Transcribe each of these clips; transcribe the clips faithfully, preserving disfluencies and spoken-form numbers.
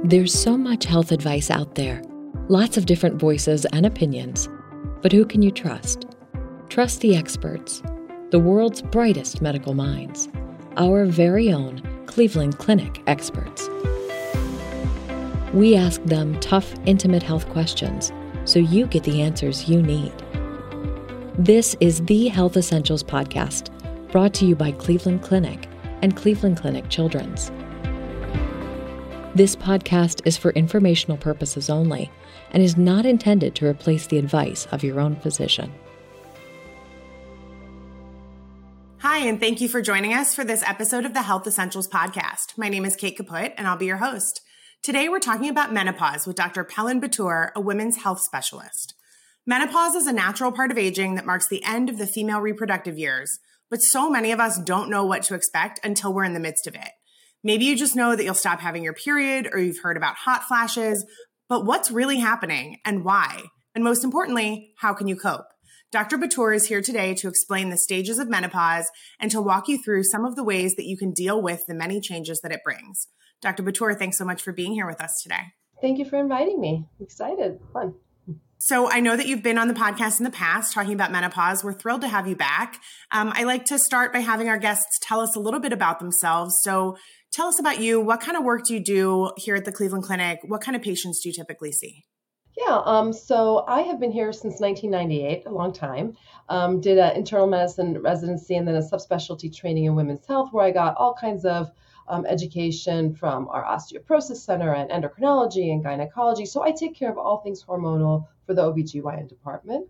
There's so much health advice out there, lots of different voices and opinions. But who can you trust? Trust the experts, the world's brightest medical minds, our very own Cleveland Clinic experts. We ask them tough, intimate health questions so you get the answers you need. This is the Health Essentials Podcast, brought to you by Cleveland Clinic and Cleveland Clinic Children's. This podcast is for informational purposes only and is not intended to replace the advice of your own physician. Hi, and thank you for joining us for this episode of the Health Essentials Podcast. My name is Kate Kaput, and I'll be your host. Today, we're talking about menopause with Doctor Pelin Batur, a women's health specialist. Menopause is a natural part of aging that marks the end of the female reproductive years, but so many of us don't know what to expect until we're in the midst of it. Maybe you just know that you'll stop having your period, or you've heard about hot flashes, but what's really happening and why? And most importantly, how can you cope? Doctor Batur is here today to explain the stages of menopause and to walk you through some of the ways that you can deal with the many changes that it brings. Doctor Batur, thanks so much for being here with us today. Thank you for inviting me. I'm excited. Fun. So I know that you've been on the podcast in the past talking about menopause. We're thrilled to have you back. Um, I like to start by having our guests tell us a little bit about themselves. So tell us about you. What kind of work do you do here at the Cleveland Clinic? What kind of patients do you typically see? Yeah, um, so I have been here since nineteen ninety-eight, a long time. Um, did an internal medicine residency and then a subspecialty training in women's health, where I got all kinds of um, education from our osteoporosis center and endocrinology and gynecology. So I take care of all things hormonal for the O B G Y N department.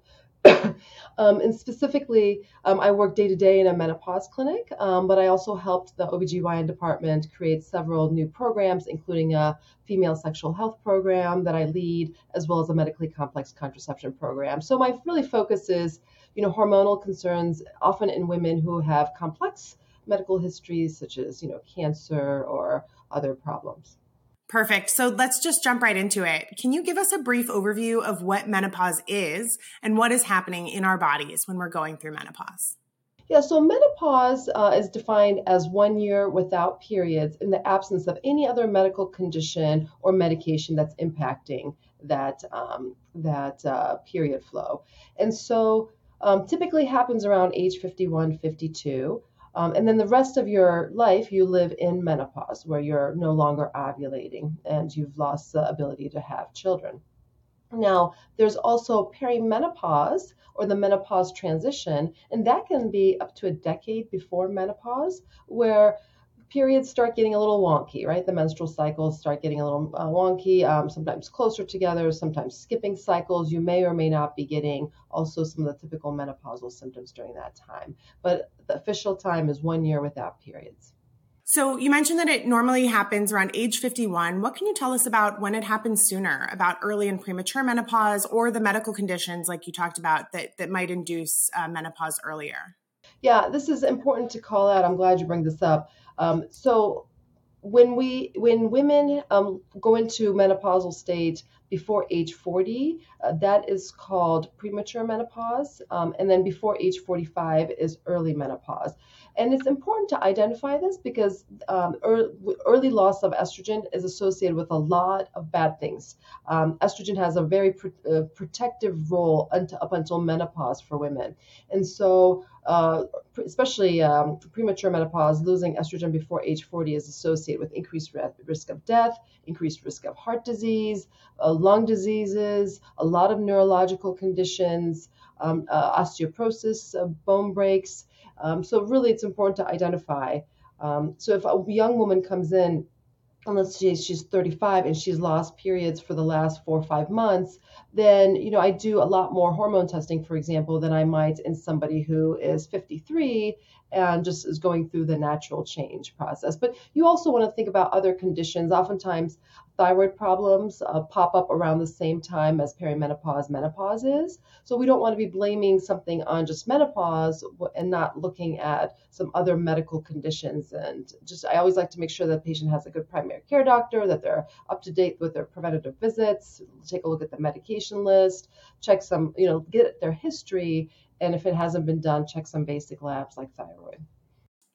um, and specifically, um, I work day to day in a menopause clinic, um, but I also helped the O B G Y N department create several new programs, including a female sexual health program that I lead, as well as a medically complex contraception program. So my really focus is, you know, hormonal concerns, often in women who have complex medical histories, such as, you know, cancer or other problems. Perfect. So let's just jump right into it. Can you give us a brief overview of what menopause is and what is happening in our bodies when we're going through menopause? Yeah, so menopause uh, is defined as one year without periods in the absence of any other medical condition or medication that's impacting that, um, that uh, period flow. And so um, typically happens around age fifty-one, fifty-two. Um, and then the rest of your life, you live in menopause, where you're no longer ovulating and you've lost the ability to have children. Now, there's also perimenopause, or the menopause transition, and that can be up to a decade before menopause, where periods start getting a little wonky, right? The menstrual cycles start getting a little uh, wonky, um, sometimes closer together, sometimes skipping cycles. You may or may not be getting also some of the typical menopausal symptoms during that time. But the official time is one year without periods. So you mentioned that it normally happens around age fifty-one. What can you tell us about when it happens sooner, about early and premature menopause, or the medical conditions like you talked about that, that might induce uh, menopause earlier? Yeah, this is important to call out. I'm glad you bring this up. Um, so when we when women um, go into menopausal state before age forty, uh, that is called premature menopause. Um, and then before age forty-five is early menopause. And it's important to identify this because um, early, early loss of estrogen is associated with a lot of bad things. Um, estrogen has a very pr- uh, protective role until, up until menopause for women. And so uh, especially um, premature menopause, losing estrogen before age forty is associated with increased risk of death, increased risk of heart disease, uh, lung diseases, a lot of neurological conditions, um, uh, osteoporosis, uh, bone breaks. Um, so really, it's important to identify. Um, so if a young woman comes in, and let's say she's thirty-five and she's lost periods for the last four or five months, then, you know, I do a lot more hormone testing, for example, than I might in somebody who is fifty-three and just is going through the natural change process. But you also want to think about other conditions. Oftentimes, thyroid problems uh, pop up around the same time as perimenopause, menopause is. So we don't want to be blaming something on just menopause and not looking at some other medical conditions. And just, I always like to make sure that the patient has a good primary care doctor, that they're up to date with their preventative visits, take a look at the medication list, check some, you know, get their history. And if it hasn't been done, check some basic labs like thyroid.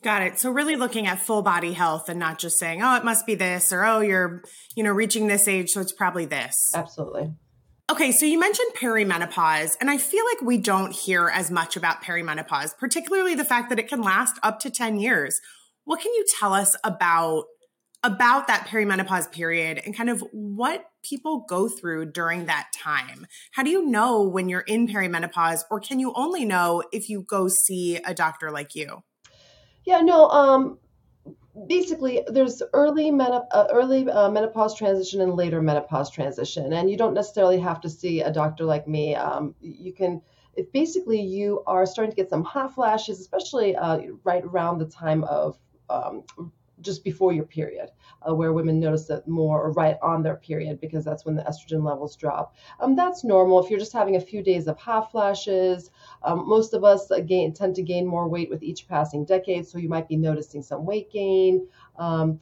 Got it. So really looking at full body health and not just saying, oh, it must be this, or, oh, you're, you know, reaching this age, so it's probably this. Absolutely. Okay, so you mentioned perimenopause, and I feel like we don't hear as much about perimenopause, particularly the fact that it can last up to ten years. What can you tell us about, about that perimenopause period and kind of what people go through during that time? How do you know when you're in perimenopause, or can you only know if you go see a doctor like you? Yeah, no, um, basically there's early, menop- uh, early uh, menopause transition and later menopause transition. And you don't necessarily have to see a doctor like me. Um, you can, if basically you are starting to get some hot flashes, especially uh, right around the time of um, just before your period, uh, where women notice it more, or right on their period, because that's when the estrogen levels drop. Um, that's normal. If you're just having a few days of hot flashes, um, most of us again tend to gain more weight with each passing decade, so you might be noticing some weight gain. Um,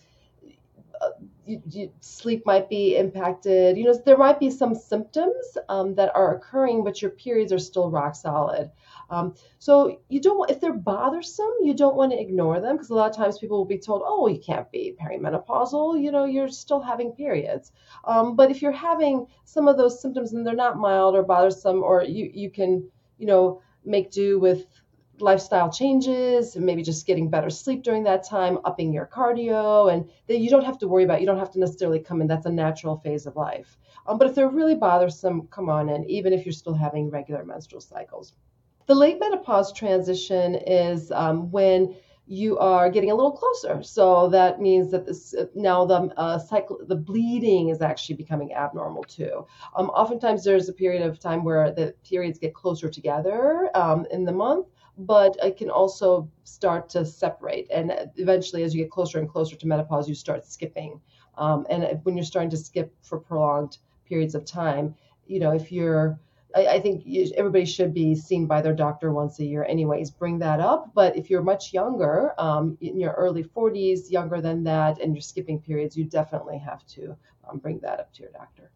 You, you, sleep might be impacted. You know, there might be some symptoms um, that are occurring, but your periods are still rock solid. Um, so you don't want, if they're bothersome, you don't want to ignore them, because a lot of times people will be told, oh, you can't be perimenopausal, you know, you're still having periods. Um, but if you're having some of those symptoms and they're not mild or bothersome, or you, you can, you know, make do with lifestyle changes, and maybe just getting better sleep during that time, upping your cardio, and that you don't have to worry about. You don't have to necessarily come in. That's a natural phase of life. Um, but if they're really bothersome, come on in, even if you're still having regular menstrual cycles. The late menopause transition is um, when you are getting a little closer. So that means that this now the uh, cycle, the bleeding is actually becoming abnormal too. Um, oftentimes there's a period of time where the periods get closer together um, in the month, but it can also start to separate. And eventually, as you get closer and closer to menopause, you start skipping. Um, and when you're starting to skip for prolonged periods of time, you know, if you're, I, I think you, everybody should be seen by their doctor once a year anyways, bring that up. But if you're much younger, um, in your early forties, younger than that, and you're skipping periods, you definitely have to um, bring that up to your doctor.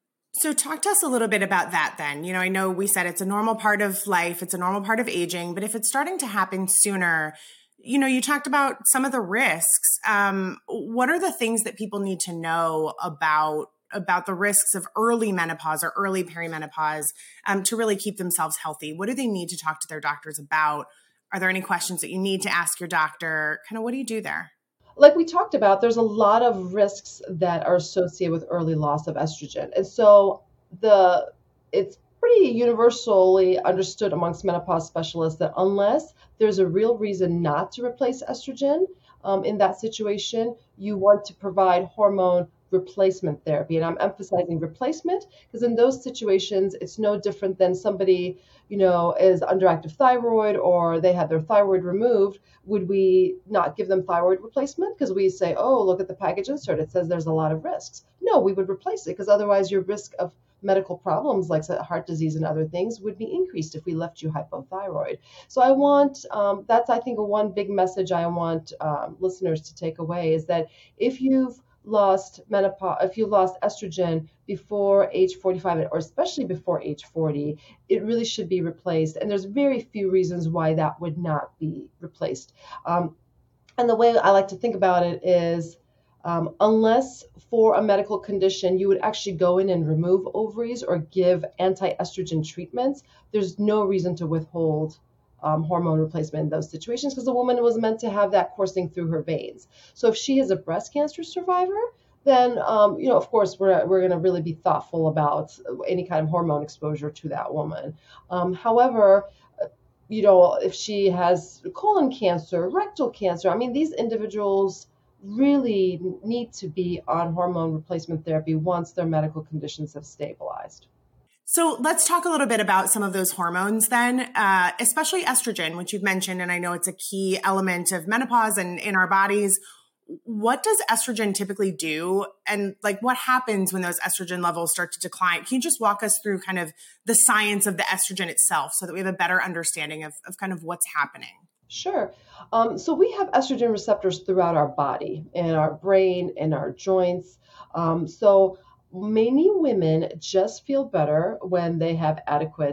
So talk to us a little bit about that then. You know, I know we said it's a normal part of life, it's a normal part of aging, but if it's starting to happen sooner, you know, you talked about some of the risks. Um, what are the things that people need to know about about the risks of early menopause or early perimenopause um, to really keep themselves healthy? What do they need to talk to their doctors about? Are there any questions that you need to ask your doctor? Kind of what do you do there? Like we talked about, there's a lot of risks that are associated with early loss of estrogen. And so the it's pretty universally understood amongst menopause specialists that unless there's a real reason not to replace estrogen, um, in that situation, you want to provide hormone replacement therapy. And I'm emphasizing replacement because in those situations, it's no different than somebody, you know, is underactive thyroid or they had their thyroid removed. Would we not give them thyroid replacement? Because we say, oh, look at the package insert. It says there's a lot of risks. No, we would replace it because otherwise your risk of medical problems like heart disease and other things would be increased if we left you hypothyroid. So I want, um, that's I think a one big message I want um, listeners to take away is that if you've lost menopause, if you lost estrogen before age forty-five, or especially before age forty, it really should be replaced. And there's very few reasons why that would not be replaced. Um, and the way I like to think about it is, um, unless for a medical condition you would actually go in and remove ovaries or give anti-estrogen treatments, there's no reason to withhold Um, hormone replacement in those situations because the woman was meant to have that coursing through her veins. So if she is a breast cancer survivor, then, um, you know, of course, we're, we're going to really be thoughtful about any kind of hormone exposure to that woman. Um, however, you know, if she has colon cancer, rectal cancer, I mean, these individuals really need to be on hormone replacement therapy once their medical conditions have stabilized. So let's talk a little bit about some of those hormones then, uh, especially estrogen, which you've mentioned, and I know it's a key element of menopause and in our bodies. What does estrogen typically do? And like what happens when those estrogen levels start to decline? Can you just walk us through kind of the science of the estrogen itself so that we have a better understanding of, of kind of what's happening? Sure. Um, so we have estrogen receptors throughout our body, in our brain, in our joints. Um, so many women just feel better when they have adequate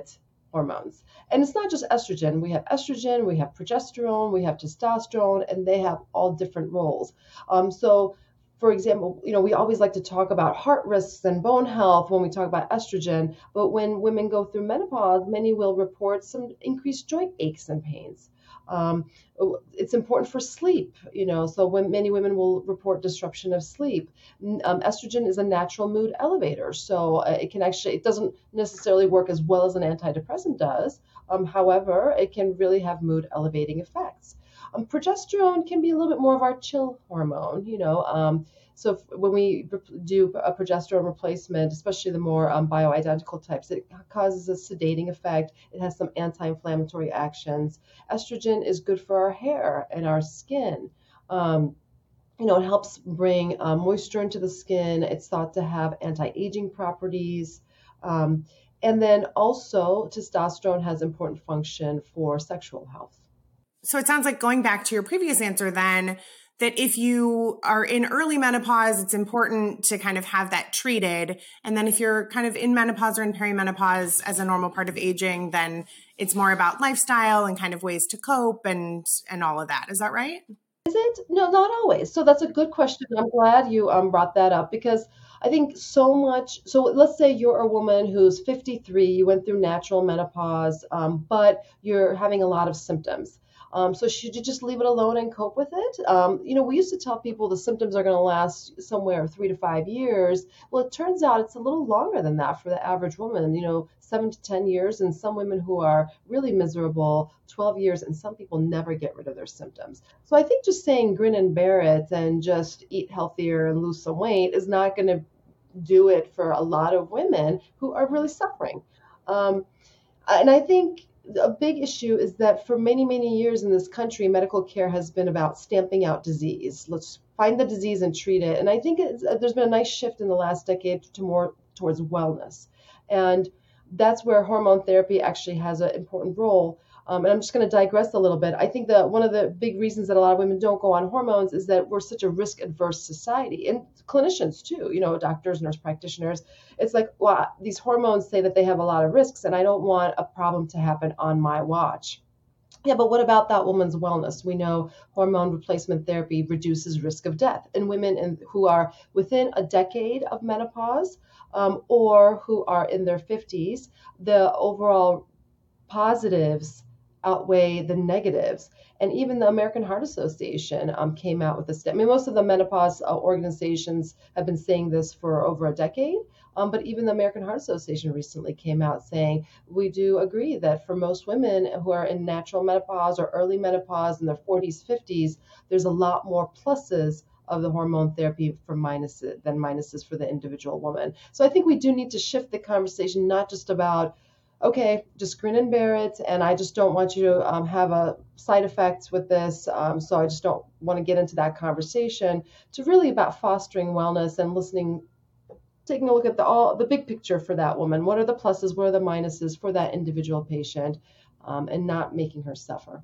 hormones. And it's not just estrogen. We have estrogen, we have progesterone, we have testosterone, and they have all different roles. Um, so, for example, you know, we always like to talk about heart risks and bone health when we talk about estrogen, but when women go through menopause, many will report some increased joint aches and pains. Um, it's important for sleep, you know, so when many women will report disruption of sleep. Um, estrogen is a natural mood elevator, so uh, it can actually, it doesn't necessarily work as well as an antidepressant does. Um, however, it can really have mood elevating effects. Um, progesterone can be a little bit more of our chill hormone, you know. Um, so if, when we do a progesterone replacement, especially the more um, bioidentical types, it causes a sedating effect. It has some anti-inflammatory actions. Estrogen is good for our hair and our skin. Um, you know, it helps bring uh, moisture into the skin. It's thought to have anti-aging properties. Um, and then also testosterone has important function for sexual health. So it sounds like, going back to your previous answer then, that if you are in early menopause, it's important to kind of have that treated. And then if you're kind of in menopause or in perimenopause as a normal part of aging, then it's more about lifestyle and kind of ways to cope and, and all of that. Is that right? Is it? No, not always. So that's a good question. I'm glad you um, brought that up, because I think so much. So let's say you're a woman who's fifty-three, you went through natural menopause, um, but you're having a lot of symptoms. Um, so should you just leave it alone and cope with it? Um, you know, we used to tell people the symptoms are going to last somewhere three to five years. Well, it turns out it's a little longer than that for the average woman, you know, seven to ten years. And some women who are really miserable, twelve years, and some people never get rid of their symptoms. So I think just saying grin and bear it and just eat healthier and lose some weight is not going to do it for a lot of women who are really suffering. Um, and I think a big issue is that for many, many years in this country, medical care has been about stamping out disease. Let's find the disease and treat it. And I think it's, there's been a nice shift in the last decade to more towards wellness. And that's where hormone therapy actually has an important role. Um, and I'm just going to digress a little bit. I think that one of the big reasons that a lot of women don't go on hormones is that we're such a risk-averse society, and clinicians too, you know, doctors, nurse practitioners. It's like, well, these hormones say that they have a lot of risks, and I don't want a problem to happen on my watch. Yeah, but what about that woman's wellness? We know hormone replacement therapy reduces risk of death in women in, who are within a decade of menopause um, or who are in their fifties. The overall positives outweigh the negatives. And even the American Heart Association um, came out with a statement. I mean, most of the menopause uh, organizations have been saying this for over a decade, um, but even the American Heart Association recently came out saying, we do agree that for most women who are in natural menopause or early menopause in their forties, fifties, there's a lot more pluses of the hormone therapy for minuses than minuses for the individual woman. So I think we do need to shift the conversation, not just about, okay, just grin and bear it, and I just don't want you to um, have a side effects with this, um, so I just don't want to get into that conversation, to really about fostering wellness and listening, taking a look at the all the big picture for that woman. What are the pluses, what are the minuses for that individual patient, um, and not making her suffer.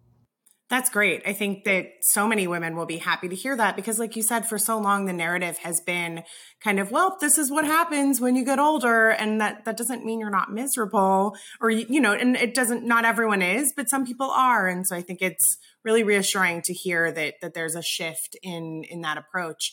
That's great. I think that so many women will be happy to hear that, because like you said, for so long, the narrative has been kind of, well, this is what happens when you get older. And that, that doesn't mean you're not miserable, or, you know, and it doesn't, not everyone is, but some people are. And so I think it's really reassuring to hear that, that there's a shift in, in that approach.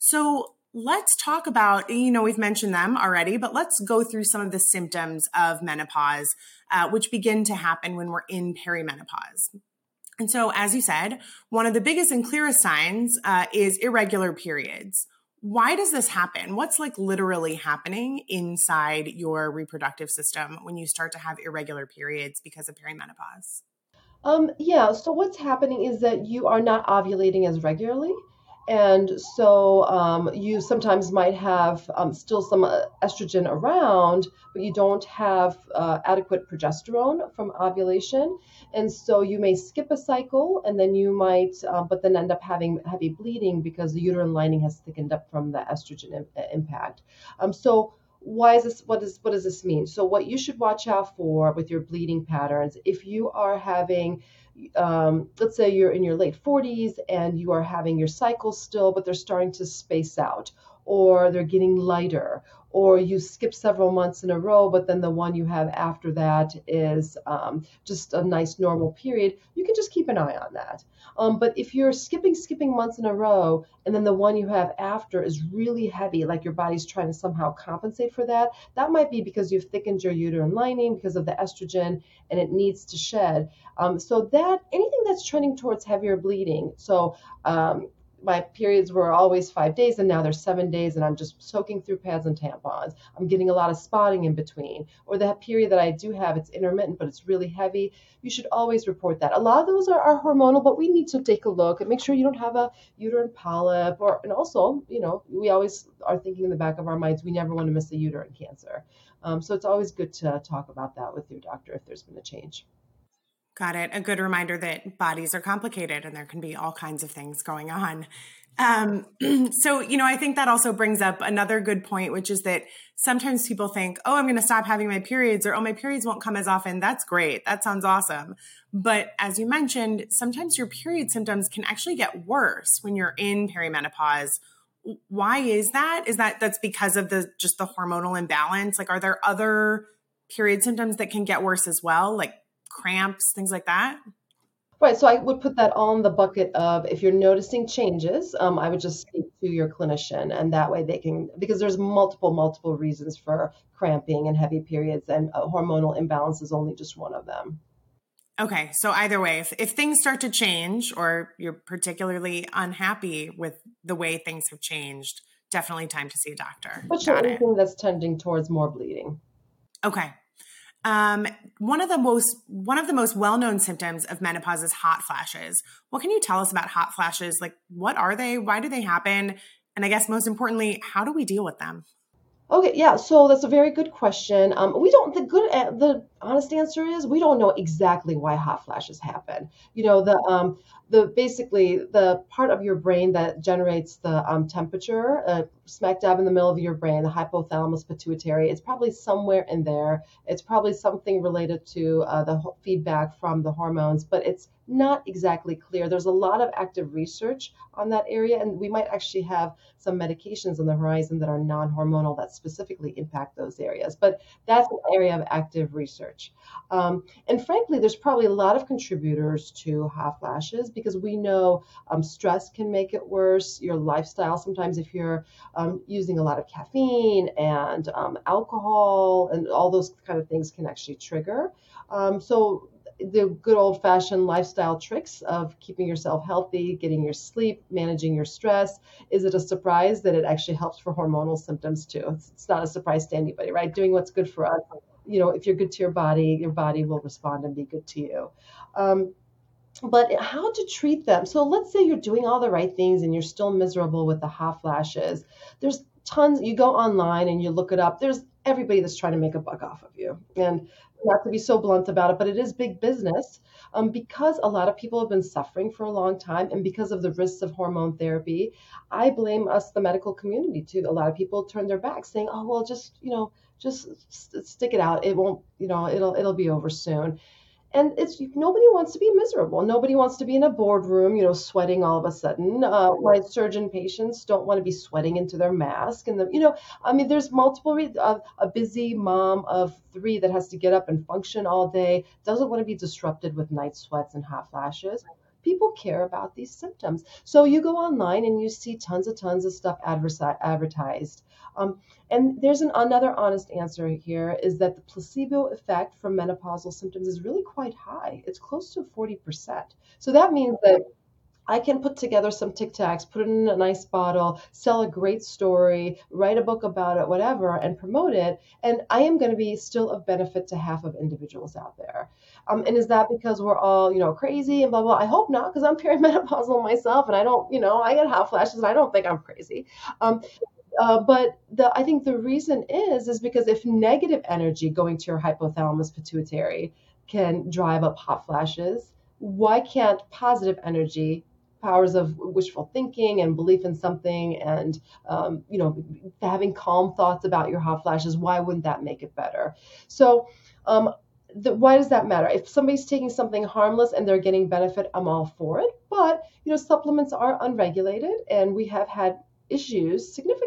So let's talk about, you know, we've mentioned them already, but let's go through some of the symptoms of menopause, uh, which begin to happen when we're in perimenopause. And so, as you said, one of the biggest and clearest signs uh, is irregular periods. Why does this happen? What's like literally happening inside your reproductive system when you start to have irregular periods because of perimenopause? Um, yeah, so what's happening is that you are not ovulating as regularly. And so um, you sometimes might have um, still some uh, estrogen around, but you don't have uh, adequate progesterone from ovulation. And so you may skip a cycle, and then you might, uh, but then end up having heavy bleeding because the uterine lining has thickened up from the estrogen im- impact. Um, so why is this? What is what does this mean? So what you should watch out for with your bleeding patterns, if you are having Um, let's say you're in your late forties and you are having your cycles still, but they're starting to space out, or they're getting lighter, or you skip several months in a row, but then the one you have after that is um, just a nice normal period, you can just keep an eye on that. Um, but if you're skipping, skipping months in a row, and then the one you have after is really heavy, like your body's trying to somehow compensate for that, that might be because you've thickened your uterine lining because of the estrogen and it needs to shed. Um, so that anything that's trending towards heavier bleeding, so um, my periods were always five days and now they're seven days and I'm just soaking through pads and tampons. I'm getting a lot of spotting in between. Or that period that I do have, it's intermittent, but it's really heavy. You should always report that. A lot of those are, are hormonal, but we need to take a look and make sure you don't have a uterine polyp. Or, and also, you know, we always are thinking in the back of our minds, we never want to miss a uterine cancer. Um, so it's always good to talk about that with your doctor if there's been a change. Got it. A good reminder that bodies are complicated and there can be all kinds of things going on. Um, so, you know, I think that also brings up another good point, which is that sometimes people think, oh, I'm going to stop having my periods, or, oh, my periods won't come as often. That's great. That sounds awesome. But as you mentioned, sometimes your period symptoms can actually get worse when you're in perimenopause. Why is that? Is that that's because of the just the hormonal imbalance? Like, are there other period symptoms that can get worse as well? Like cramps, things like that? Right. So I would put that on the bucket of if you're noticing changes, um, I would just speak to your clinician, and that way they can, because there's multiple, multiple reasons for cramping and heavy periods, and uh, hormonal imbalance is only just one of them. Okay. So either way, if, if things start to change or you're particularly unhappy with the way things have changed, definitely time to see a doctor. Especially anything that's tending towards more bleeding. Okay. Um, one of the most one of the most well-known symptoms of menopause is hot flashes. What can you tell us about hot flashes? Like, what are they? Why do they happen? And I guess most importantly, how do we deal with them? Okay, yeah, so that's a very good question. Um, we don't, the good, uh, the honest answer is we don't know exactly why hot flashes happen. You know, the, um, the, basically the part of your brain that generates the um, temperature, uh, smack dab in the middle of your brain, the hypothalamus pituitary, it's probably somewhere in there. It's probably something related to uh, the ho- feedback from the hormones, but it's not exactly clear. There's a lot of active research on that area, and we might actually have some medications on the horizon that are non-hormonal that specifically impact those areas. But that's an area of active research. Um, and frankly, there's probably a lot of contributors to hot flashes because we know um, stress can make it worse. Your lifestyle, sometimes if you're um, using a lot of caffeine and um, alcohol and all those kind of things can actually trigger. Um, so the good old-fashioned lifestyle tricks of keeping yourself healthy, getting your sleep, managing your stress. Is it a surprise that it actually helps for hormonal symptoms too? It's, it's not a surprise to anybody, right? Doing what's good for us. You know, if you're good to your body, your body will respond and be good to you. Um, but how to treat them? So let's say you're doing all the right things and you're still miserable with the hot flashes. There's tons. You go online and you look it up. There's everybody that's trying to make a buck off of you. And not to be so blunt about it, but it is big business um, because a lot of people have been suffering for a long time. And because of the risks of hormone therapy, I blame us, the medical community, too. A lot of people turn their backs saying, oh, well, just, you know, just st- stick it out. It won't, you know, it'll, it'll be over soon. And it's nobody wants to be miserable. Nobody wants to be in a boardroom, you know, sweating all of a sudden. Uh, my surgeon patients don't want to be sweating into their mask. And, the, you know, I mean, there's multiple reasons. Uh, a busy mom of three that has to get up and function all day doesn't want to be disrupted with night sweats and hot flashes. People care about these symptoms. So you go online and you see tons and tons of stuff adversi- advertised. Um, and there's an, another honest answer here is that the placebo effect from menopausal symptoms is really quite high. It's close to forty percent. So that means that I can put together some Tic Tacs, put it in a nice bottle, sell a great story, write a book about it, whatever, and promote it. And I am going to be still of benefit to half of individuals out there. Um, and is that because we're all, you know, crazy and blah, blah? I hope not, because I'm perimenopausal myself and I don't, you know, I get hot flashes and I don't think I'm crazy. Um, Uh, but the, I think the reason is, is because if negative energy going to your hypothalamus pituitary can drive up hot flashes, why can't positive energy, powers of wishful thinking and belief in something and, um, you know, having calm thoughts about your hot flashes, why wouldn't that make it better? So um, the, why does that matter? If somebody's taking something harmless and they're getting benefit, I'm all for it. But, you know, supplements are unregulated and we have had issues, significant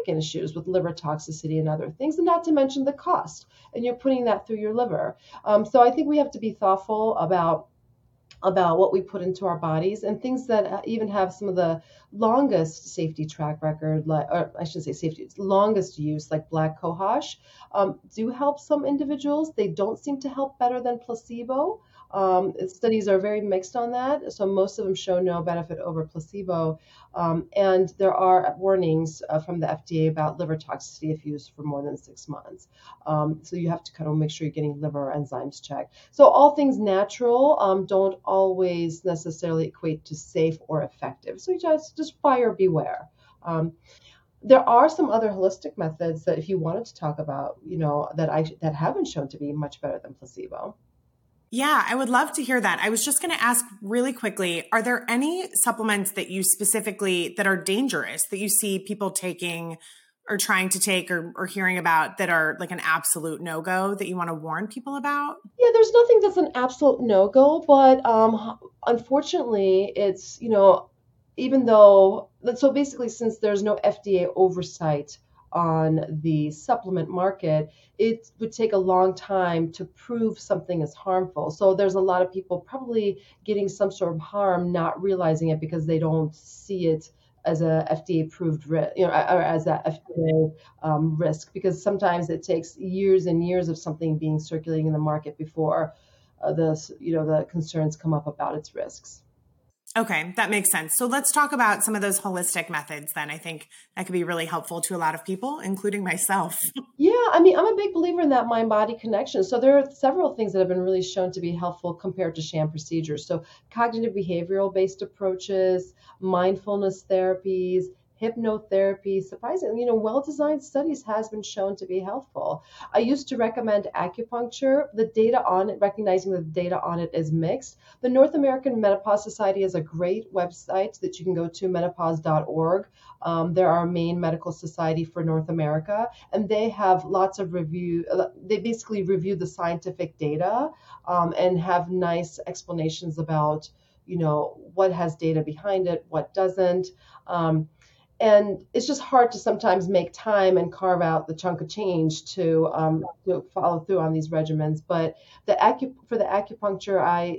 significant issues with liver toxicity and other things, and not to mention the cost. And you're putting that through your liver. Um, so I think we have to be thoughtful about about what we put into our bodies, and things that even have some of the longest safety track record, like, or I should say safety, longest use, like black cohosh, um, do help some individuals. They don't seem to help better than placebo. Um, studies are very mixed on that. So most of them show no benefit over placebo. Um, and there are warnings uh, from the F D A about liver toxicity if used for more than six months. Um, so you have to kind of make sure you're getting liver enzymes checked. So all things natural um, don't always necessarily equate to safe or effective. So you just, just buyer beware. Um, there are some other holistic methods that if you wanted to talk about, you know, that I that have been shown to be much better than placebo. Yeah, I would love to hear that. I was just going to ask really quickly, are there any supplements that you specifically that are dangerous that you see people taking or trying to take or, or hearing about that are like an absolute no-go that you want to warn people about? Yeah, there's nothing that's an absolute no-go, but um, unfortunately, it's, you know, even though, so basically, since there's no F D A oversight on the supplement market, it would take a long time to prove something is harmful. So there's a lot of people probably getting some sort of harm, not realizing it because they don't see it as a F D A approved risk, you know, or as that F D A um, risk, because sometimes it takes years and years of something being circulating in the market before uh, the, you know, the concerns come up about its risks. Okay, that makes sense. So let's talk about some of those holistic methods then. I think that could be really helpful to a lot of people, including myself. Yeah, I mean, I'm a big believer in that mind-body connection. So there are several things that have been really shown to be helpful compared to sham procedures. So cognitive behavioral-based approaches, mindfulness therapies, hypnotherapy, surprisingly, you know, well-designed studies has been shown to be helpful. I used to recommend acupuncture. The data on it, recognizing that the data on it is mixed. The North American Menopause Society has a great website that you can go to, menopause dot org. Um, they're our main medical society for North America, and they have lots of review. They basically review the scientific data um, and have nice explanations about, you know, what has data behind it, what doesn't. Um, And it's just hard to sometimes make time and carve out the chunk of change to, um, to follow through on these regimens. But the acu- for the acupuncture, I,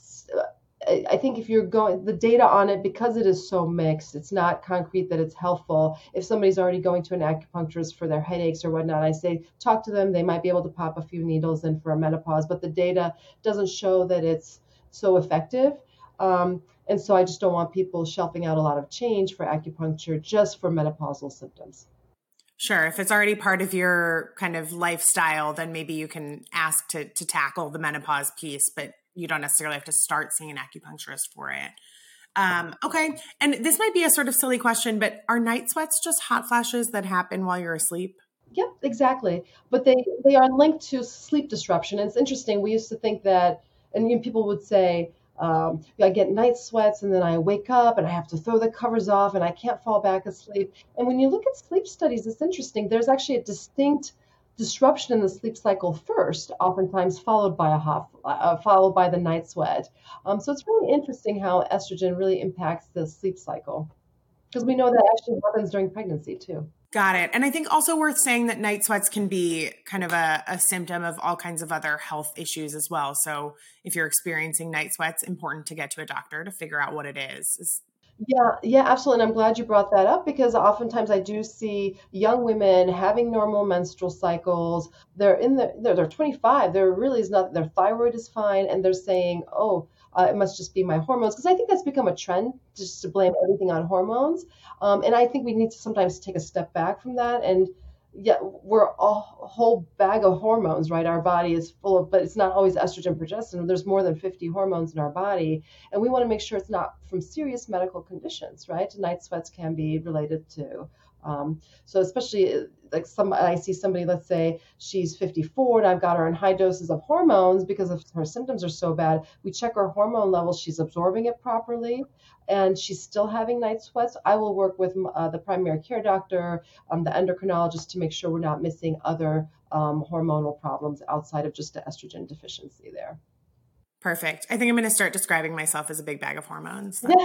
I think if you're going, the data on it, because it is so mixed, it's not concrete that it's helpful. If somebody's already going to an acupuncturist for their headaches or whatnot, I say talk to them. They might be able to pop a few needles in for a menopause, but the data doesn't show that it's so effective. Um, and so I just don't want people shelving out a lot of change for acupuncture just for menopausal symptoms. Sure. If it's already part of your kind of lifestyle, then maybe you can ask to to tackle the menopause piece, but you don't necessarily have to start seeing an acupuncturist for it. Um, okay. And this might be a sort of silly question, but are night sweats just hot flashes that happen while you're asleep? Yep, exactly. But they, they are linked to sleep disruption. And it's interesting. We used to think that, and you know, people would say, um, I get night sweats and then I wake up and I have to throw the covers off and I can't fall back asleep. And when you look at sleep studies, it's interesting. There's actually a distinct disruption in the sleep cycle first, oftentimes followed by a hot, uh, followed by the night sweat. Um, so it's really interesting how estrogen really impacts the sleep cycle, because we know that actually happens during pregnancy too. Got it. And I think also worth saying that night sweats can be kind of a, a symptom of all kinds of other health issues as well. So if you're experiencing night sweats, important to get to a doctor to figure out what it is. It's- Yeah, yeah, absolutely. And I'm glad you brought that up, because oftentimes I do see young women having normal menstrual cycles. They're in the, they're, they're twenty-five. There really is not, their thyroid is fine. And they're saying, oh, uh, it must just be my hormones. Because I think that's become a trend, just to blame everything on hormones. Um, and I think we need to sometimes take a step back from that. And yeah, we're a whole bag of hormones, right? Our body is full of, but it's not always estrogen, progesterone. There's more than fifty hormones in our body. And we want to make sure it's not from serious medical conditions, right? Night sweats can be related to. Um, so especially like some, I see somebody, let's say she's fifty-four and I've got her in high doses of hormones because of her symptoms are so bad. We check her hormone levels, she's absorbing it properly, and she's still having night sweats. I will work with uh, the primary care doctor, um, the endocrinologist, to make sure we're not missing other um, hormonal problems outside of just the estrogen deficiency there. Perfect. I think I'm going to start describing myself as a big bag of hormones. That,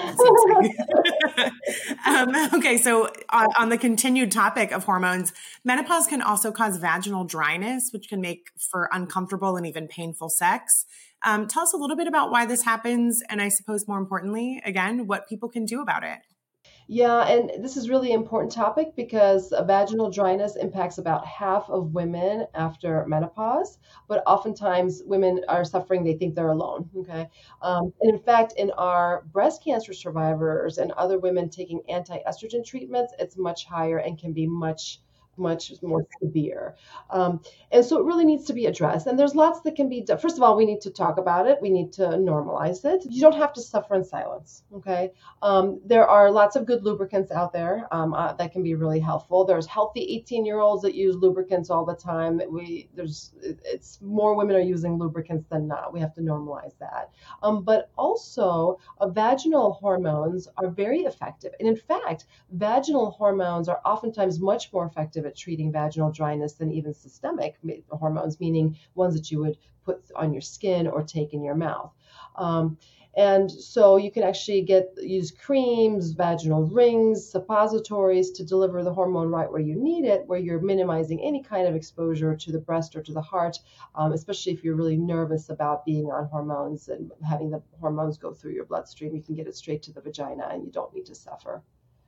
that seems like... um, okay, so on, on the continued topic of hormones, menopause can also cause vaginal dryness, which can make for uncomfortable and even painful sex. Um, tell us a little bit about why this happens, and I suppose more importantly, again, what people can do about it. Yeah, and this is really important topic because vaginal dryness impacts about half of women after menopause, but oftentimes women are suffering, they think they're alone, okay? Um, and in fact, in our breast cancer survivors and other women taking anti-estrogen treatments, it's much higher and can be much much more severe. Um, and so it really needs to be addressed. And there's lots that can be done. First of all, we need to talk about it. We need to normalize it. You don't have to suffer in silence, okay? Um, there are lots of good lubricants out there um, uh, that can be really helpful. There's healthy eighteen-year-olds that use lubricants all the time. We there's It's more women are using lubricants than not. We have to normalize that. Um, but also, uh, vaginal hormones are very effective. And in fact, vaginal hormones are oftentimes much more effective at treating vaginal dryness than even systemic hormones, meaning ones that you would put on your skin or take in your mouth. Um, and so you can actually get use creams, vaginal rings, suppositories to deliver the hormone right where you need it, where you're minimizing any kind of exposure to the breast or to the heart, um, especially if you're really nervous about being on hormones and having the hormones go through your bloodstream. You can get it straight to the vagina and you don't need to suffer.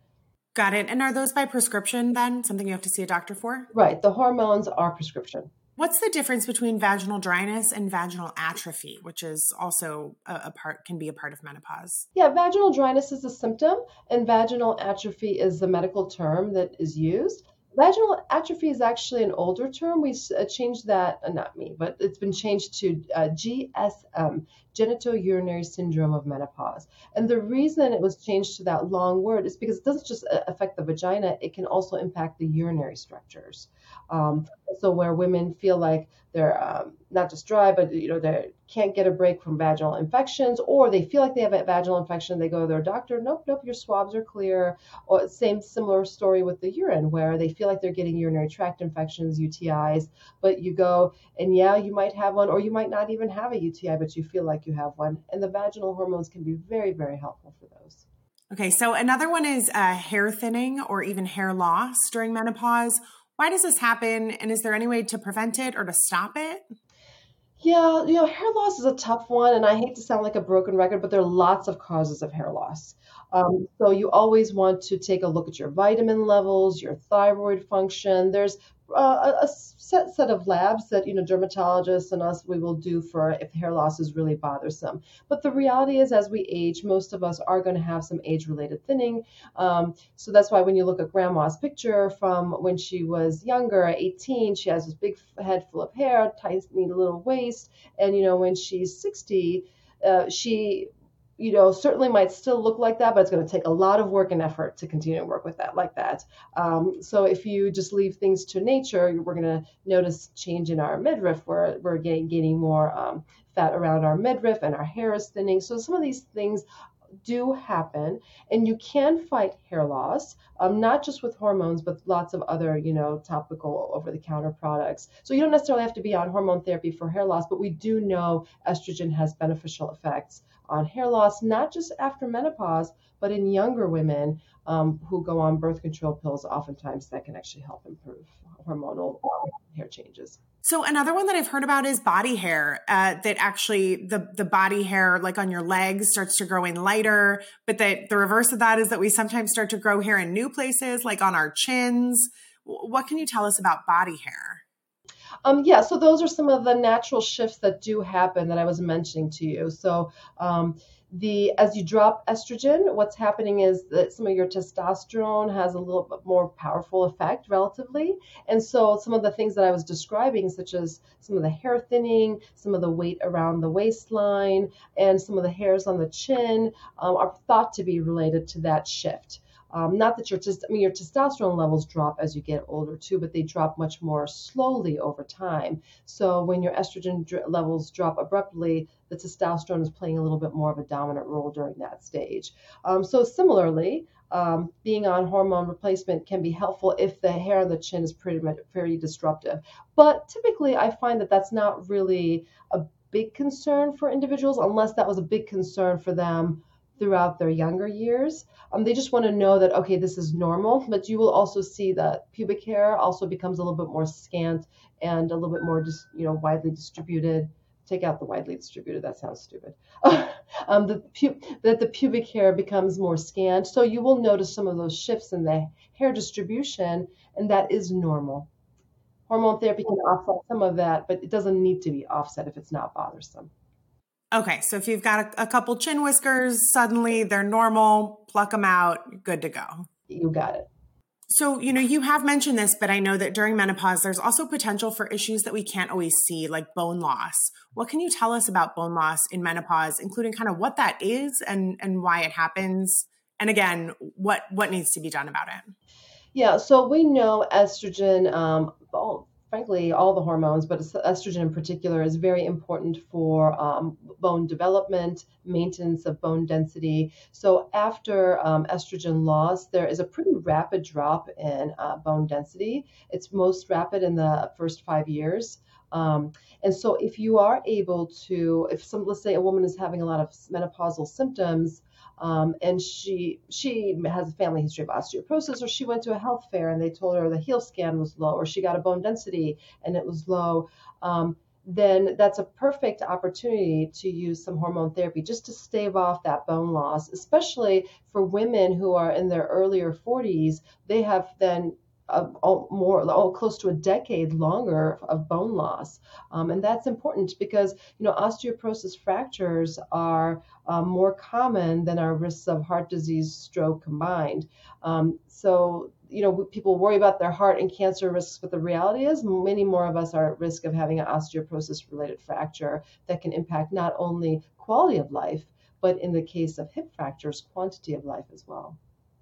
Got it. And are those by prescription then? Something you have to see a doctor for? Right. The hormones are prescription. What's the difference between vaginal dryness and vaginal atrophy, which is also a, a part, can be a part of menopause? Yeah, vaginal dryness is a symptom and vaginal atrophy is the medical term that is used. Vaginal atrophy is actually an older term. We uh, changed that, uh, not me, but it's been changed to uh, G S M, genitourinary syndrome of menopause. And the reason it was changed to that long word is because it doesn't just affect the vagina, it can also impact the urinary structures. Um, so where women feel like they're um, not just dry, but you know they can't get a break from vaginal infections, or they feel like they have a vaginal infection, they go to their doctor, nope, nope, your swabs are clear. Or same similar story with the urine, where they feel like they're getting urinary tract infections, U T Is, but you go and yeah, you might have one, or you might not even have a U T I, but you feel like you have one. And the vaginal hormones can be very, very helpful for those. Okay, so another one is uh, hair thinning or even hair loss during menopause. Why does this happen? And is there any way to prevent it or to stop it? Yeah, you know, hair loss is a tough one, and I hate to sound like a broken record, but there are lots of causes of hair loss. Um, so you always want to take a look at your vitamin levels, your thyroid function. There's uh, a a set set of labs that, you know, dermatologists and us, we will do for if hair loss is really bothersome. But the reality is, as we age, most of us are going to have some age-related thinning. Um, so that's why when you look at grandma's picture from when she was younger, at eighteen, she has this big head full of hair, tiny little waist. And, you know, when she's sixty, uh, she you know, certainly might still look like that, but it's going to take a lot of work and effort to continue to work with that like that. Um, so if you just leave things to nature, we're going to notice change in our midriff where we're getting, gaining more um, fat around our midriff and our hair is thinning. So some of these things do happen, and you can fight hair loss, um, not just with hormones, but lots of other, you know, topical over-the-counter products. So you don't necessarily have to be on hormone therapy for hair loss, but we do know estrogen has beneficial effects on hair loss, not just after menopause, but in younger women um, who go on birth control pills. Oftentimes that can actually help improve hormonal hair changes. So another one that I've heard about is body hair, uh, that actually the, the body hair, like on your legs, starts to grow in lighter, but that the reverse of that is that we sometimes start to grow hair in new places, like on our chins. What can you tell us about body hair? Um, yeah, so those are some of the natural shifts that do happen that I was mentioning to you. So um, the as you drop estrogen, what's happening is that some of your testosterone has a little bit more powerful effect relatively. And so some of the things that I was describing, such as some of the hair thinning, some of the weight around the waistline, and some of the hairs on the chin um, are thought to be related to that shift. Um, not that your, I mean, your testosterone levels drop as you get older too, but they drop much more slowly over time. So when your estrogen dr- levels drop abruptly, the testosterone is playing a little bit more of a dominant role during that stage. Um, so similarly, um, being on hormone replacement can be helpful if the hair on the chin is pretty much pretty disruptive. But typically, I find that that's not really a big concern for individuals unless that was a big concern for them throughout their younger years. Um, they just want to know that, okay, this is normal, but you will also see that pubic hair also becomes a little bit more scant and a little bit more just, you know, widely distributed. Take out the widely distributed, that sounds stupid. um, the pu- that the pubic hair becomes more scant. So you will notice some of those shifts in the hair distribution, and that is normal. Hormone therapy can offset some of that, but it doesn't need to be offset if it's not bothersome. Okay, so if you've got a, a couple chin whiskers, suddenly they're normal, pluck them out, good to go. You got it. So, you know, you have mentioned this, but I know that during menopause, there's also potential for issues that we can't always see, like bone loss. What can you tell us about bone loss in menopause, including kind of what that is and, and why it happens? And again, what, what needs to be done about it? Yeah, so we know estrogen, um, well, frankly, all the hormones, but estrogen in particular is very important for um, bone development, maintenance of bone density. So after um, estrogen loss, there is a pretty rapid drop in uh, bone density. It's most rapid in the first five years. Um, and so if you are able to, if some, let's say a woman is having a lot of menopausal symptoms, Um, and she she has a family history of osteoporosis, or she went to a health fair and they told her the heel scan was low, or she got a bone density and it was low, um, then that's a perfect opportunity to use some hormone therapy just to stave off that bone loss, especially for women who are in their earlier forties. They have then uh, more, oh, close to a decade longer of bone loss. Um, and that's important because, you know, osteoporosis fractures are uh, more common than our risks of heart disease, stroke combined. Um, so, you know, people worry about their heart and cancer risks, but the reality is many more of us are at risk of having an osteoporosis related fracture that can impact not only quality of life, but in the case of hip fractures, quantity of life as well.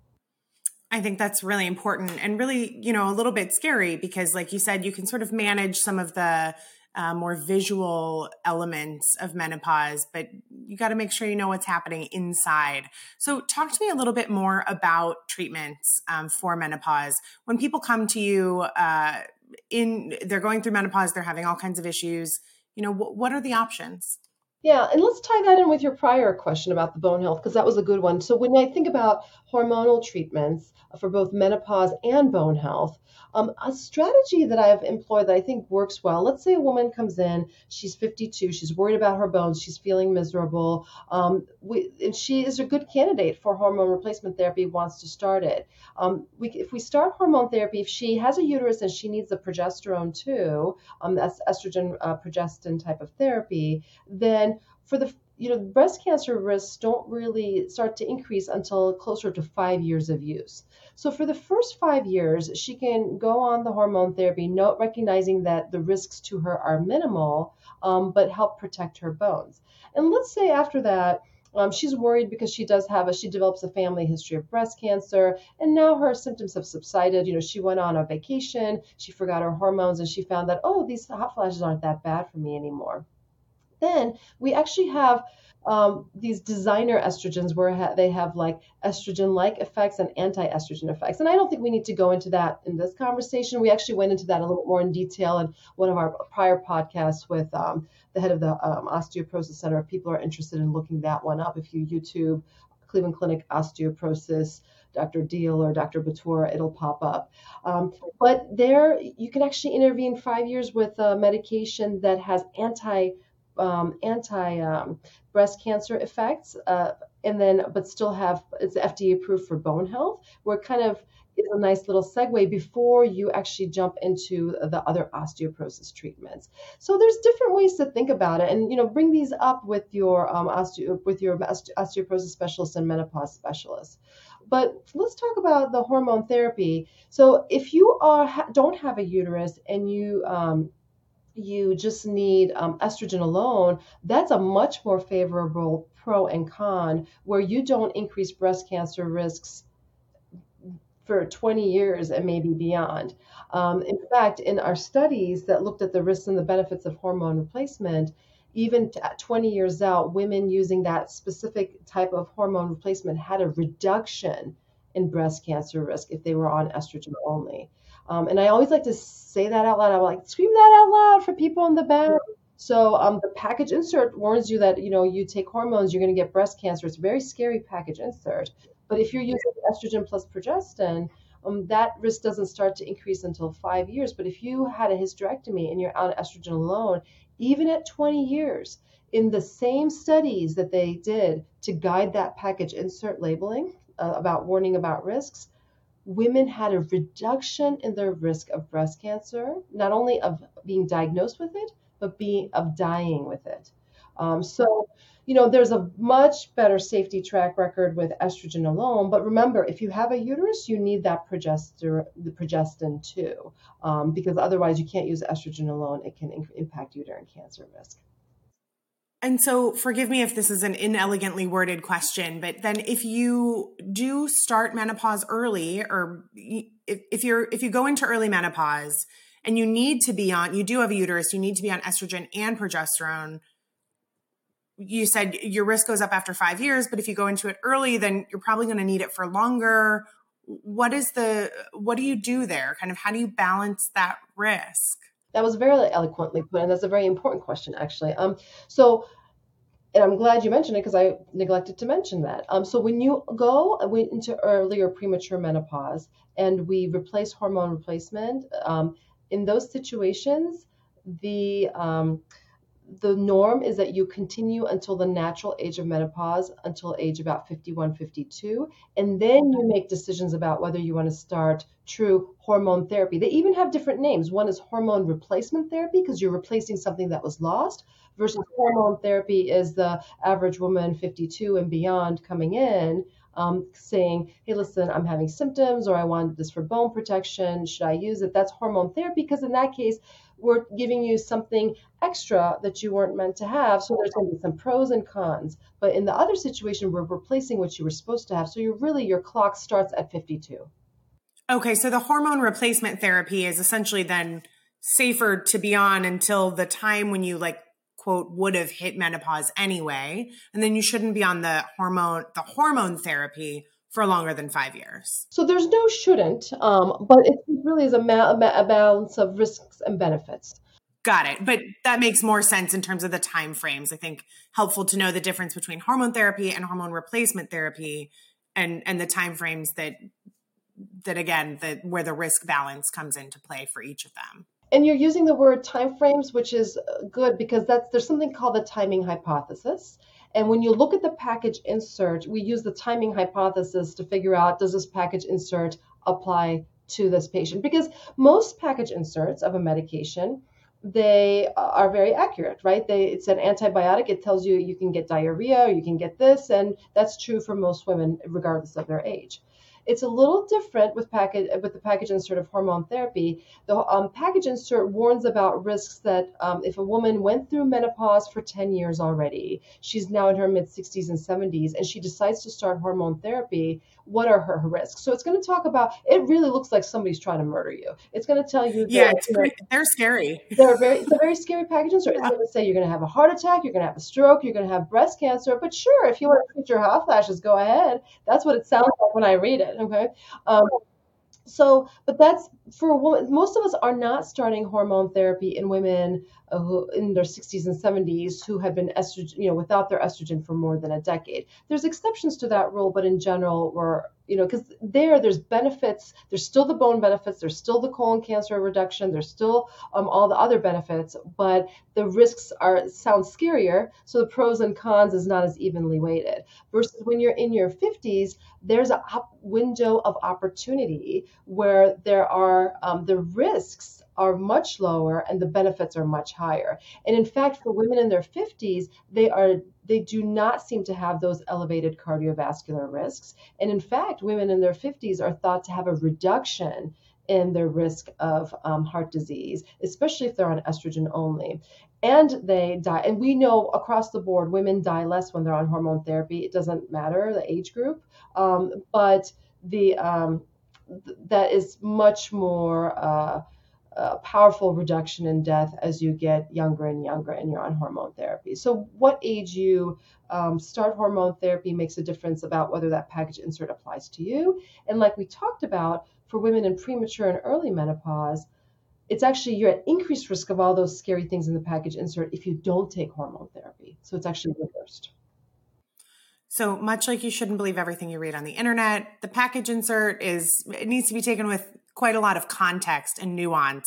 I think that's really important and really, you know, a little bit scary because like you said, you can sort of manage some of the uh, more visual elements of menopause, but you got to make sure you know what's happening inside. So talk to me a little bit more about treatments um, for menopause. When people come to you uh, in, they're going through menopause, they're having all kinds of issues, you know, wh- what are the options? Yeah, and let's tie that in with your prior question about the bone health, because that was a good one. So when I think about hormonal treatments for both menopause and bone health, um, a strategy that I've employed that I think works well, let's say a woman comes in, she's fifty-two, she's worried about her bones, she's feeling miserable, um, we, and she is a good candidate for hormone replacement therapy, wants to start it. Um, we, if we start hormone therapy, if she has a uterus and she needs the progesterone too, um, that's estrogen, uh, progestin type of therapy, then for the, you know, breast cancer risks don't really start to increase until closer to five years of use. So for the first five years, she can go on the hormone therapy, note recognizing that the risks to her are minimal, um, but help protect her bones. And let's say after that, um, she's worried because she does have a, she develops a family history of breast cancer, and now her symptoms have subsided. You know, she went on a vacation, she forgot her hormones, and she found that, oh, these hot flashes aren't that bad for me anymore. Then we actually have um, these designer estrogens where ha- they have like estrogen-like effects and anti-estrogen effects. And I don't think we need to go into that in this conversation. We actually went into that a little more in detail in one of our prior podcasts with um, the head of the um, Osteoporosis Center. If people are interested in looking that one up, if you YouTube Cleveland Clinic Osteoporosis, Doctor Deal or Doctor Batur, it'll pop up. Um, but there, you can actually intervene five years with a medication that has anti Um, anti um, breast cancer effects, uh, and then but still have it's F D A approved for bone health, where it kind of is a nice little segue before you actually jump into the other osteoporosis treatments. So there's different ways to think about it, and you know, bring these up with your um, osteo- with your osteoporosis specialist and menopause specialist. But let's talk about the hormone therapy. So if you are ha- don't have a uterus and you um, you just need um, estrogen alone, that's a much more favorable pro and con, where you don't increase breast cancer risks for twenty years and maybe beyond. Um, in fact, in our studies that looked at the risks and the benefits of hormone replacement, even at twenty years out, women using that specific type of hormone replacement had a reduction in breast cancer risk if they were on estrogen only. Um, and I always like to say that out loud. I'm like, scream that out loud for people in the back. So um, the package insert warns you that, you know, you take hormones, you're going to get breast cancer. It's a very scary package insert. But if you're using estrogen plus progestin, um, that risk doesn't start to increase until five years. But if you had a hysterectomy and you're on estrogen alone, even at twenty years, in the same studies that they did to guide that package insert labeling uh, about warning about risks, women had a reduction in their risk of breast cancer, not only of being diagnosed with it, but being of dying with it. Um, so, you know, there's a much better safety track record with estrogen alone. But remember, if you have a uterus, you need that progestin, the progestin too, um, because otherwise you can't use estrogen alone. It can in- impact uterine cancer risk. And so forgive me if this is an inelegantly worded question, but then if you do start menopause early, or if, if you're, if you go into early menopause and you need to be on, you do have a uterus, you need to be on estrogen and progesterone. You said your risk goes up after five years, but if you go into it early, then you're probably going to need it for longer. What is the, what do you do there? Kind of how do you balance that risk? That was very eloquently put, and that's a very important question, actually. Um, so, and I'm glad you mentioned it because I neglected to mention that. Um, so when you go into early or premature menopause and we replace hormone replacement, um, in those situations, the um, the norm is that you continue until the natural age of menopause, until age about fifty-one, fifty-two, and then you make decisions about whether you want to start true hormone therapy. They even have different names. One is hormone replacement therapy because you're replacing something that was lost, versus hormone therapy is the average woman fifty-two and beyond coming in um, saying, hey, listen, I'm having symptoms, or I want this for bone protection. Should I use it? That's hormone therapy because in that case, we're giving you something extra that you weren't meant to have. So there's going to be some pros and cons. But in the other situation, we're replacing what you were supposed to have. So you're really, your clock starts at fifty-two. Okay. So the hormone replacement therapy is essentially then safer to be on until the time when you like, quote, would have hit menopause anyway. And then you shouldn't be on the hormone, the hormone therapy for longer than five years. So there's no shouldn't, um, but it really is a, ma- a balance of risks and benefits. Got it. But that makes more sense in terms of the time frames. I think helpful to know the difference between hormone therapy and hormone replacement therapy, and and the time frames that that again, that where the risk balance comes into play for each of them. And you're using the word timeframes, which is good because that's there's something called the timing hypothesis. And when you look at the package insert, we use the timing hypothesis to figure out, does this package insert apply to this patient? Because most package inserts of a medication, they are very accurate, right? They, it's an antibiotic. It tells you you can get diarrhea, or you can get this, and that's true for most women, regardless of their age. It's a little different with package with the package insert of hormone therapy. The um, package insert warns about risks that um, if a woman went through menopause for ten years already, she's now in her mid sixties and seventies, and she decides to start hormone therapy, what are her risks? So it's going to talk about, it really looks like somebody's trying to murder you. It's going to tell you. Yeah, that, it's pretty, they're scary. They're very, it's a very scary package insert. It's going to say you're going to have a heart attack, you're going to have a stroke, you're going to have breast cancer. But sure, if you want to treat your hot flashes, go ahead. That's what it sounds like when I read it. Okay. Um, so, but that's for a woman. Most of us are not starting hormone therapy in women uh, who in their sixties and seventies who have been estrogen, you know, without their estrogen for more than a decade. There's exceptions to that rule, but in general, we're, you know, because there, there's benefits. There's still the bone benefits. There's still the colon cancer reduction. There's still um, all the other benefits, but the risks are sound scarier. So the pros and cons is not as evenly weighted. Versus when you're in your fifties, there's a window of opportunity where there are um, the risks are much lower and the benefits are much higher. And in fact, for women in their fifties, they are they do not seem to have those elevated cardiovascular risks. And in fact, women in their fifties are thought to have a reduction in their risk of um, heart disease, especially if they're on estrogen only. And they die. And we know across the board, women die less when they're on hormone therapy. It doesn't matter the age group, um, but the um, th- that is much more uh, a powerful reduction in death as you get younger and younger and you're on hormone therapy. So what age you um, start hormone therapy makes a difference about whether that package insert applies to you. And like we talked about, for women in premature and early menopause, it's actually, you're at increased risk of all those scary things in the package insert if you don't take hormone therapy. So it's actually reversed. So much like you shouldn't believe everything you read on the internet, the package insert is, it needs to be taken with quite a lot of context and nuance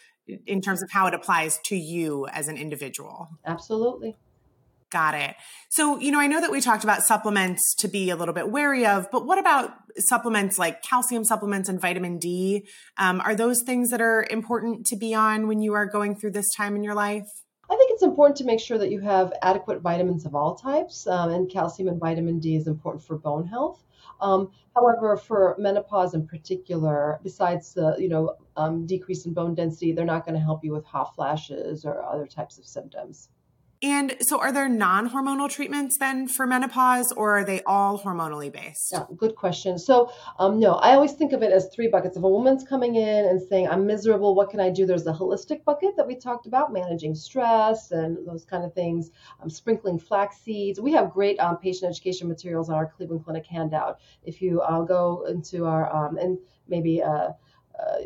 in terms of how it applies to you as an individual. Absolutely. Got it. So, you know, I know that we talked about supplements to be a little bit wary of, but what about supplements like calcium supplements and vitamin D? Um, are those things that are important to be on when you are going through this time in your life? I think it's important to make sure that you have adequate vitamins of all types, um, and calcium and vitamin D is important for bone health. Um, however, for menopause in particular, besides the you know um, decrease in bone density, they're not going to help you with hot flashes or other types of symptoms. And so are there non-hormonal treatments then for menopause, or are they all hormonally based? Yeah, good question. So, um, no, I always think of it as three buckets. If a woman's coming in and saying, I'm miserable, what can I do? There's the holistic bucket that we talked about, managing stress and those kind of things, um, sprinkling flax seeds. We have great um, patient education materials on our Cleveland Clinic handout. If you uh, go into our, um, and maybe uh, uh,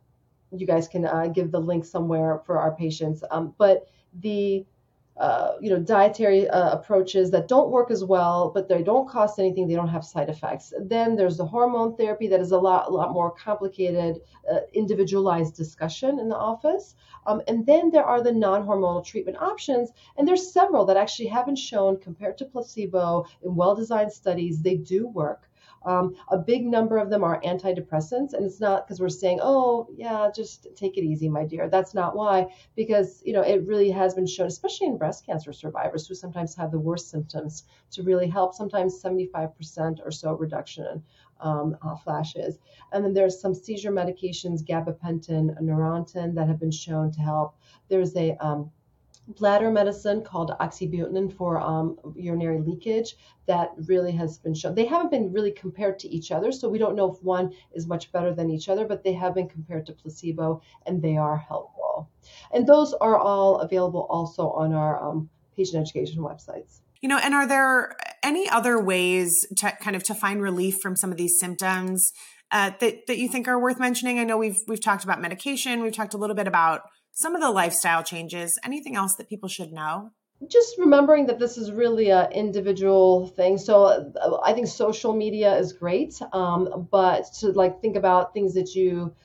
you guys can uh, give the link somewhere for our patients. Um, but the Uh, you know, dietary uh, approaches that don't work as well, but they don't cost anything. They don't have side effects. Then there's the hormone therapy that is a lot, a lot more complicated, uh, individualized discussion in the office. Um, and then there are the non-hormonal treatment options, and there's several that actually have been shown compared to placebo in well-designed studies. They do work. Um, a big number of them are antidepressants, and it's not because we're saying, oh, yeah, just take it easy, my dear. That's not why, because, you know, it really has been shown, especially in breast cancer survivors who sometimes have the worst symptoms, to really help, sometimes seventy-five percent or so reduction in um, uh, flashes. And then there's some seizure medications, gabapentin, Neurontin, that have been shown to help. There's a um, bladder medicine called oxybutynin for um, urinary leakage that really has been shown. They haven't been really compared to each other, so we don't know if one is much better than each other, but they have been compared to placebo, and they are helpful. And those are all available also on our um, patient education websites. You know, and are there any other ways to kind of to find relief from some of these symptoms uh, that that you think are worth mentioning? I know we've we've talked about medication, we've talked a little bit about some of the lifestyle changes. Anything else that people should know? Just remembering that this is really an individual thing. So uh, I think social media is great, um, but to like think about things that you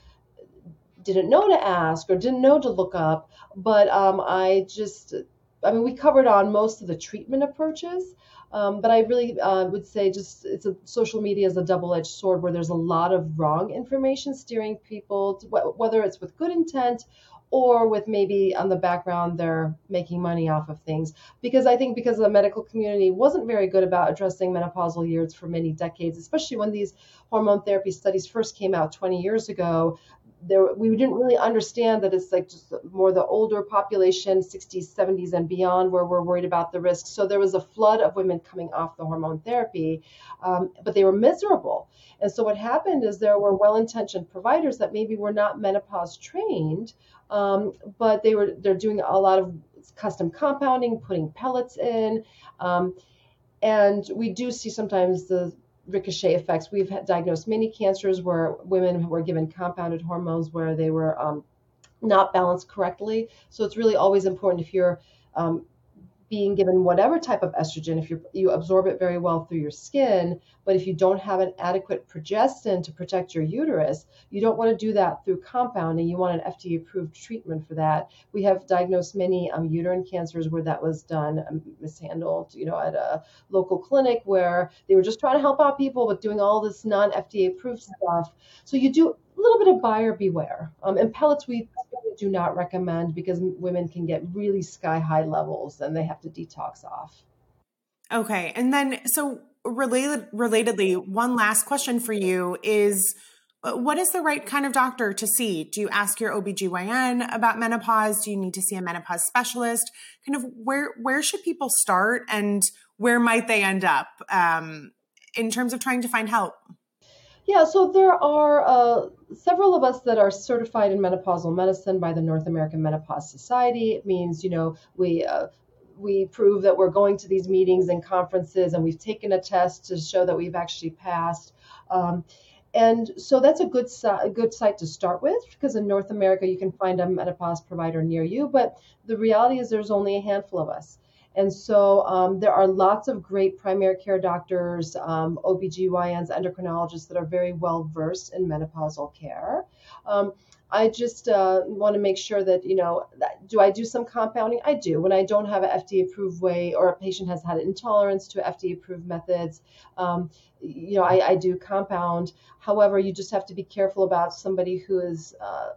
didn't know to ask or didn't know to look up. But um, I just, I mean, we covered on most of the treatment approaches. Um, but I really uh, would say just it's a, social media is a double-edged sword where there's a lot of wrong information steering people, to, whether it's with good intent or with maybe on the background they're making money off of things. Because I think because the medical community wasn't very good about addressing menopausal years for many decades, especially when these hormone therapy studies first came out twenty years ago, there we didn't really understand that it's like just more the older population, sixties, seventies and beyond, where we're worried about the risks. So there was a flood of women coming off the hormone therapy, um, but they were miserable. And so what happened is there were well-intentioned providers that maybe were not menopause trained, um, but they were they're doing a lot of custom compounding, putting pellets in, um, and we do see sometimes the ricochet effects. We've had diagnosed many cancers where women were given compounded hormones where they were um, not balanced correctly. So it's really always important if you're um, being given whatever type of estrogen, if you you absorb it very well through your skin, but if you don't have an adequate progestin to protect your uterus, you don't want to do that through compounding. You want an F D A-approved treatment for that. We have diagnosed many um, uterine cancers where that was done, um, mishandled, you know, at a local clinic where they were just trying to help out people with doing all this non-F D A-approved stuff. So you do a little bit of buyer beware. Um, and pellets we do not recommend because women can get really sky high levels and they have to detox off. Okay. And then, so related, relatedly, one last question for you is, what is the right kind of doctor to see? Do you ask your O B G Y N about menopause? Do you need to see a menopause specialist? Kind of where, where should people start and where might they end up um, in terms of trying to find help? Yeah, so there are uh, several of us that are certified in menopausal medicine by the North American Menopause Society. It means, you know, we uh, we prove that we're going to these meetings and conferences and we've taken a test to show that we've actually passed. Um, And so that's a good, a good site to start with, because in North America, you can find a menopause provider near you. But the reality is there's only a handful of us. And so um, there are lots of great primary care doctors, um, O B G Y Ns, endocrinologists that are very well versed in menopausal care. Um, I just uh, want to make sure that, you know, that, do I do some compounding? I do. When I don't have an F D A-approved way, or a patient has had intolerance to F D A-approved methods, um, you know, I, I do compound. However, you just have to be careful about somebody who is, uh,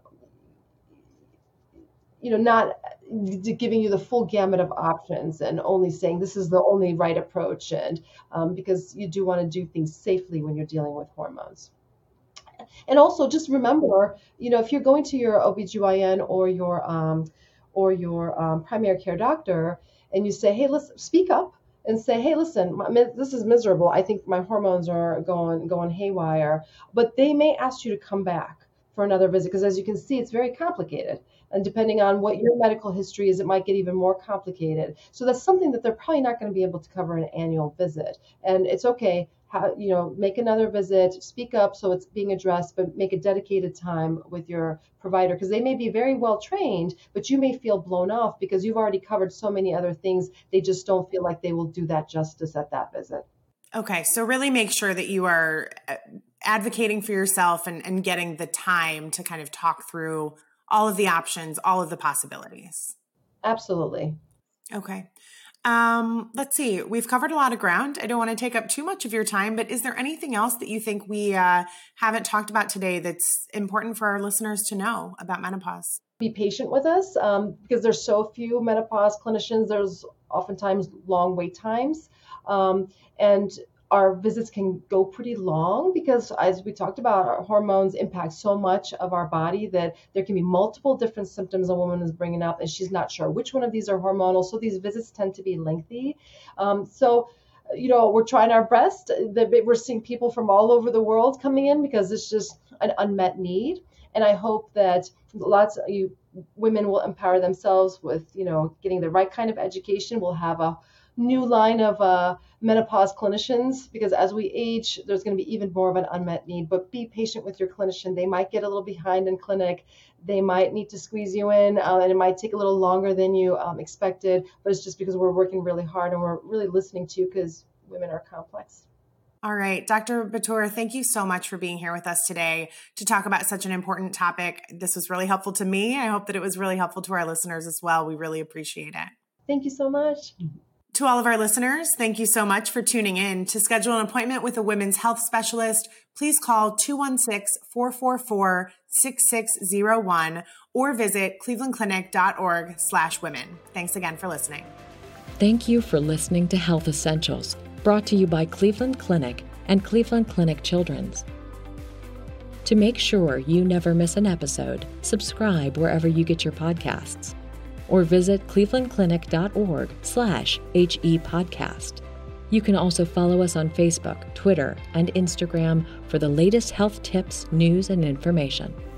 you know, not giving you the full gamut of options and only saying this is the only right approach. And um, because you do want to do things safely when you're dealing with hormones. And also just remember, you know, if you're going to your O B G Y N or your um, or your um, primary care doctor and you say, hey, listen, speak up and say, hey, listen, my, this is miserable. I think my hormones are going going haywire. But they may ask you to come back for another visit, because as you can see, it's very complicated. And depending on what your medical history is, it might get even more complicated. So that's something that they're probably not going to be able to cover in an annual visit. And it's okay. How, you know, make another visit, speak up so it's being addressed, but make a dedicated time with your provider, because they may be very well trained, but you may feel blown off because you've already covered so many other things. They just don't feel like they will do that justice at that visit. Okay. So really make sure that you are advocating for yourself and, and getting the time to kind of talk through all of the options, all of the possibilities. Absolutely. Okay. Um, let's see. We've covered a lot of ground. I don't want to take up too much of your time, but is there anything else that you think we uh, haven't talked about today that's important for our listeners to know about menopause? Be patient with us um, because there's so few menopause clinicians. There's oftentimes long wait times. Um, and our visits can go pretty long because, as we talked about, our hormones impact so much of our body that there can be multiple different symptoms a woman is bringing up, and she's not sure which one of these are hormonal. So these visits tend to be lengthy. Um, so, you know, we're trying our best. We're seeing people from all over the world coming in because it's just an unmet need. And I hope that lots of you women will empower themselves with, you know, getting the right kind of education. We'll have a new line of uh, menopause clinicians, because as we age, there's going to be even more of an unmet need. But be patient with your clinician. They might get a little behind in clinic. They might need to squeeze you in, uh, and it might take a little longer than you um, expected. But it's just because we're working really hard and we're really listening to you, because women are complex. All right. Doctor Batur, thank you so much for being here with us today to talk about such an important topic. This was really helpful to me. I hope that it was really helpful to our listeners as well. We really appreciate it. Thank you so much. To all of our listeners, thank you so much for tuning in. To schedule an appointment with a women's health specialist, please call two one six, four four four, six six zero one or visit clevelandclinic.org slash women. Thanks again for listening. Thank you for listening to Health Essentials, brought to you by Cleveland Clinic and Cleveland Clinic Children's. To make sure you never miss an episode, subscribe wherever you get your podcasts, or visit clevelandclinic.org slash HE podcast. You can also follow us on Facebook, Twitter, and Instagram for the latest health tips, news, and information.